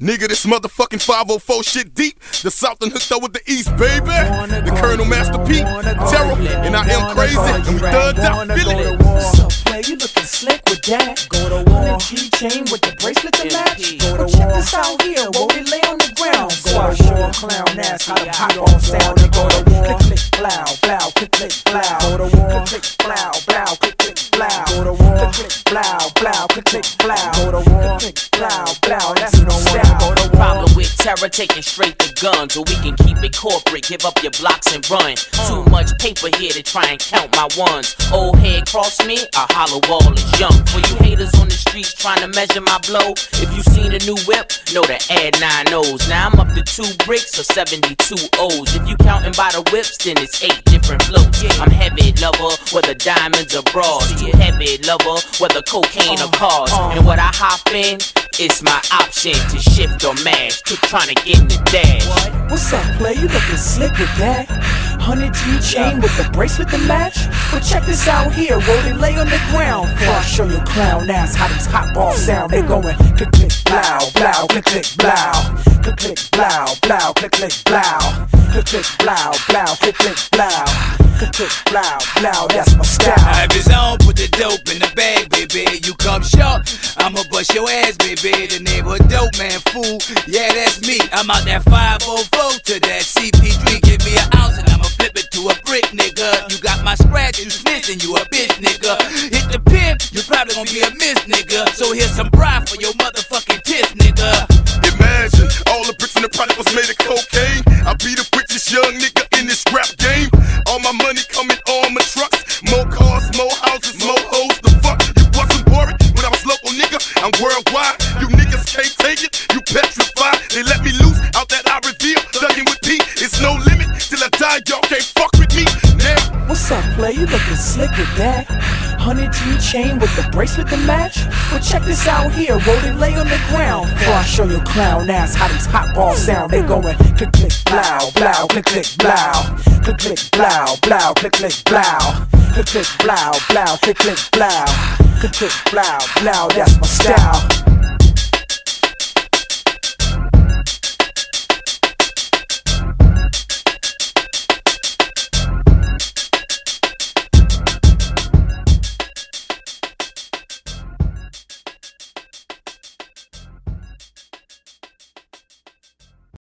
Nigga, this motherfucking 504 shit deep. The South and hooked up with the East, baby. The Colonel Master P, Terror, and I am crazy, and we thugged out, feeling it. What's up, play? You looking slick with that? Go to war. G chain with the bracelet to match. Go to war. Check this out here, whoa, they lay on the ground. Squash your clown ass, how the pop on sound. They go to war. Click, click, blow, blow, click, click, blow. Go to war. Click, click, blow, blow, click, click, blow. Go to war. Click, click, blow, blow, click, click, blow. Go to war. Click, click, blow, blow. That's no style. Problem with terror, taking straight the guns, or we can keep it corporate, give up your blocks and run. Too much paper here to try and count my ones. Old head cross me, a hollow wall is young. For you haters on the streets trying to measure my blow, if you seen a new whip, know to add 9 O's. Now I'm up to 2 bricks or 72 O's. If you counting by the whips, then it's 8 different floats. I'm heavy lover, whether diamonds or bras. You heavy lover, whether cocaine or cars. And what I hop in, it's my option to shift or mash. Keep trying to get in the dash. What's up, play? You looking slick with that? 100 G chain with the bracelet to match? But check this out here, whoa, they lay on the ground. Before I show your clown ass how these hot balls sound. They going click, click, blow, blow, click, click, blow. Click, click, blow, blow, click, click, blow. Click, click, blow, blow, click, click, blow. Click, click, blow, blow, that's my style. If it's on, put the dope in the bag, baby. You come short, I'ma bust your ass, baby. The neighborhood dope man, fool. Yeah, that's me. I'm out that 504 to that CP3. Give me an ounce and I'ma flip it to a brick, nigga. You got my scratch, you snitching, you a bitch, nigga. Hit the pin, you probably gonna be a miss, nigga. So here's some bride for your motherfucking tits, nigga. Imagine all the bricks in the product was made of cocaine. I be the richest young nigga in this rap game. All my money coming on my trucks. More cars, more houses, more hoes. The fuck, you wasn't boring when I was local, nigga. I'm worldwide. You niggas can't take it. You petrified. They let me loose out that I reveal. Thugging with P. It's no limit till I die. Y'all can't fuck with me now. What's up, play? You looking slick with that? 100 G chain with the bracelet to match? But check this out here, whoa, they lay on the ground. Before I show your clown ass how these hot balls sound. They going click, click, blow, blow, click, click, blow. Click, click, blow, blow, click, click, blow. Click, click, blow, blow, click, click, blow. Click, click, blow, blow, that's my style.